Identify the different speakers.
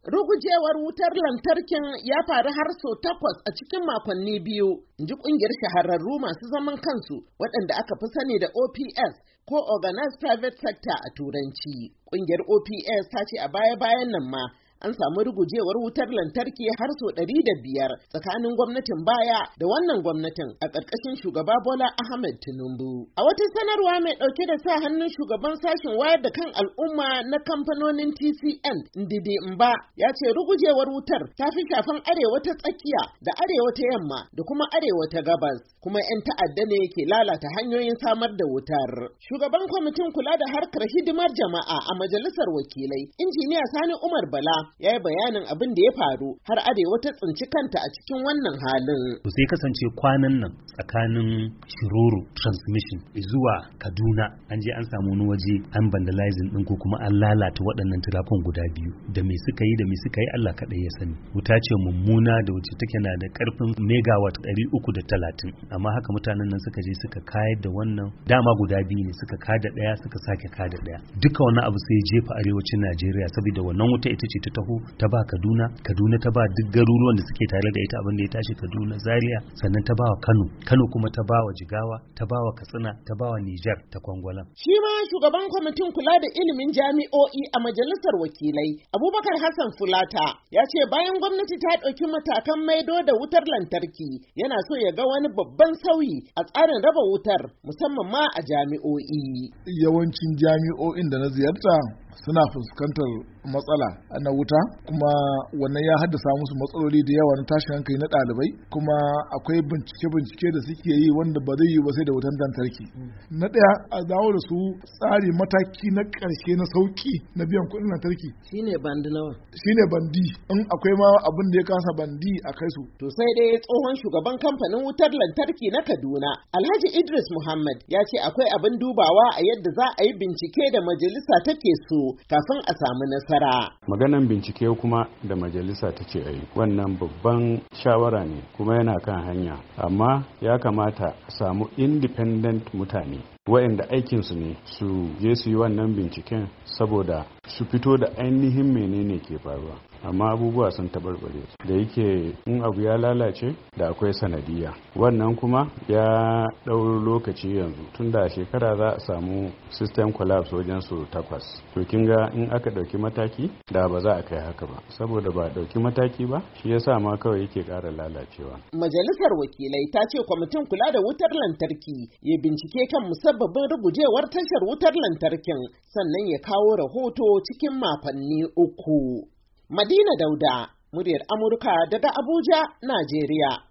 Speaker 1: Rugujewar wutar lantarkin ya faru har sau 8 a cikin makonni biyu, in ji ƙungiyar shahararru masu zaman kansu waɗanda aka fi sani da OPS ko Organized Private Sector a Turanci. Ƙungiyar OPS ta ce a baya-bayan nan ma an samu rugujewar wutar lantarki har sau 105 tsakanin gwamnatin baya da wannan gwamnatin a ƙarƙashin shugaba Bola Ahmed Tinubu. A wata sanarwa mai ɗauke da sa hannun shugaban sashen wayar da kan al'umma na kamfanonin TCN Ndidi Mba ya ce rugujewar wutar ta fi shafan arewa ta tsakiya da arewa ta yamma da kuma arewa ta gabas, kuma 'yan ta'adda ne ke lalata hanyoyin samar da wutar. Shugaban kwamitin kula da harkar hidimar jama'a a majalisar wakilai, injiniya Sani Umar Bala, ya yi bayanin abin da ya faru har arewa ta tsinci kanta a cikin wannan halin.
Speaker 2: Sai kasance kwanan nan tsakanin Shiroro transmission zuwa Kaduna an je an samu wani waje an vandalizing din ko kuma an lalata waɗannan tirafon guda biyu. Da me suka yi Allah kaɗai ya sani. Wuta ce mummuna da wuce take na da ƙarfin megawatt 330, amma haka mutanen nan suka je suka kayar da wannan dama guda biyu ne, suka kada ɗaya suka sake kada ɗaya. Duka wani abu sai jefa arewacin Najeriya saboda wannan wuta ita ce ta taho ta ba Kaduna ta ba duk garuruwan da suke tare da ita, abin da ya tashi Kaduna, Zaria, sannan ta ba wa Kano kuma ta ba wa Jigawa, ta ba wa Katsina, ta ba wa Niger ta Kwangwala.
Speaker 1: Shi ma shugaban kwamitin kula da ilimin jami'o'i a majalisar wakilai Abubakar Hassan Fulata ya ce bayan gwamnati ta ɗauki matakan maido da wutar lantarki yana so ya ga wani babban sauyi a tsarin raba wutar musamman ma a jami'o'i.
Speaker 3: Yawancin jami'o'in da na ziyarta suna fuskantar matsala na wuta, kuma wannan ya haddasa musu matsaloli da yawa na tashin hankali na ɗalibai, kuma akwai bincike da suke yi wanda ba zai yi ba sai da wutan lantarki. Na ɗaya, a dawo da su tsari mataki na ƙarshe na sauki na biyan kuɗin lantarki.
Speaker 1: Shine bandi nawa?
Speaker 3: Shine bandi, in akwai ma abin da ya kasa bandi a kai su.
Speaker 1: To sai dai tsohon shugaban kamfanin wutar lantarki na Kaduna, Alhaji Idris Muhammad, ya ce akwai abin dubawa a yadda za a yi bincike da majalisa take so kafin a samu nasara.
Speaker 4: Maganan bincike kuma da majalisa ta ce ayi, wannan babban shawara ne kuma yana kan hanya, amma ya kamata a samu independent mutane waɗanda aikinsu ne su je su yi wannan binciken saboda su fito da ainihin menene ke faruwa. Amma abubuwa sun tabarbare da yake in abu ya lalace da akwai sanadiyya, wannan kuma ya ɗau lokaci yanzu tun da shekara za a samu system collapse wajen su 8. To kin ga in aka ɗauki mataki da ba za a kai haka ba, saboda ba ɗauki mataki ba shi yasa ma kawai yake ƙara lalacewa.
Speaker 1: Majalisar wakilai ta ce kwamitin kula da wutar lantarki ya bincike kan musabbabin rugujewar tashar wutar lantarkin sannan ya kawo rahoto cikin makonni 3. Madina Dauda, muryar Amurka daga Abuja, Najeriya.